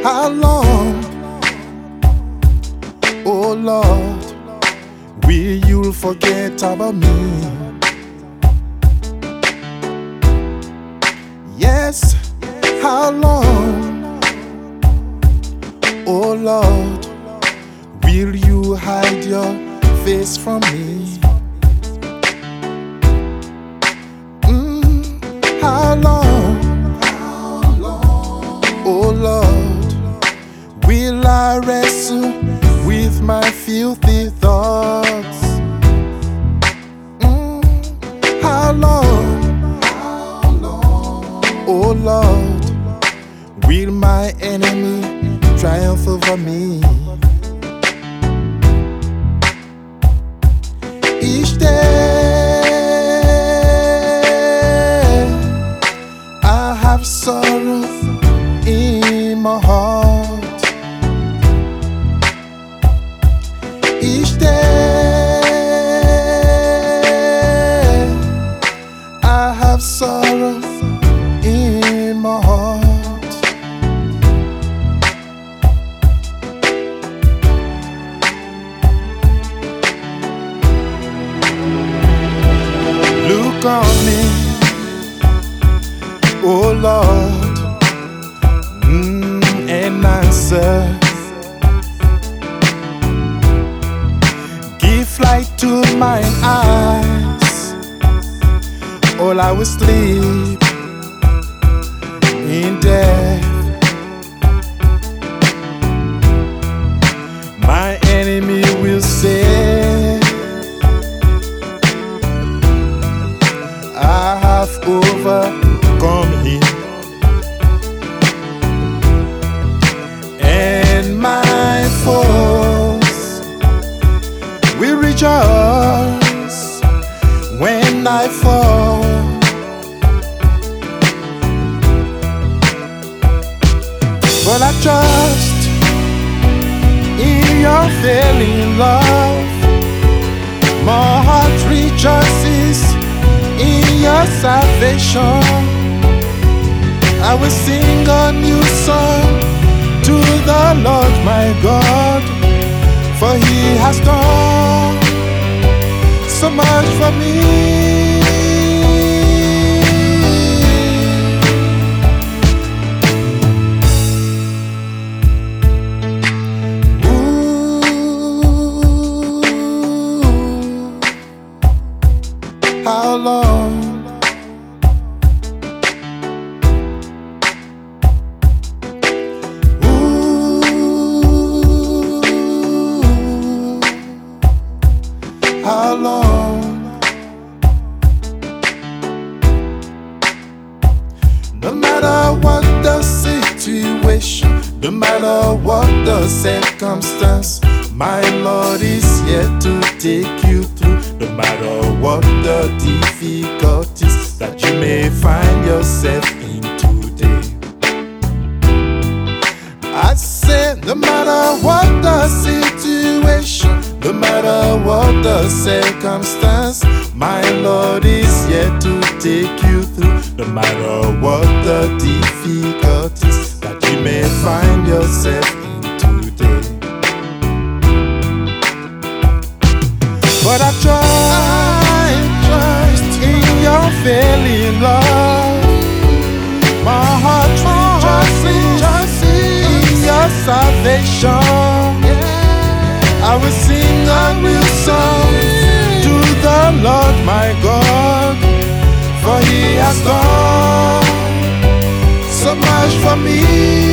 How long, oh Lord, will you forget about me? Yes, how long, oh Lord, will you hide your face from me? How long, oh Lord, will I wrestle with my filthy thoughts? How long, oh Lord, will my enemy triumph over me? Each day I have sorrow in my heart. Each day I have sorrow in my heart. Look on me, oh Lord, and answer. Give light to mine eyes, or I will sleep in death. My enemy will say, I have overcome him, and my foes will rejoice when I fall. But I trust in your failing love. My heart rejoices in your salvation. I will sing a new song to the Lord my God, for he has done so much for me. How long, how long? No matter what the situation, no matter what the circumstance, my Lord is here to take you through. No matter what the difficulties that you may find yourself in today, I said, no matter what the situation, no matter what the circumstance, my Lord is here to take you through. No matter what the difficulties that you may find yourself in today. But I trust in your failing love. My heart rejoices in your salvation. I will sing a new song to the Lord my God, for he has done so much for me.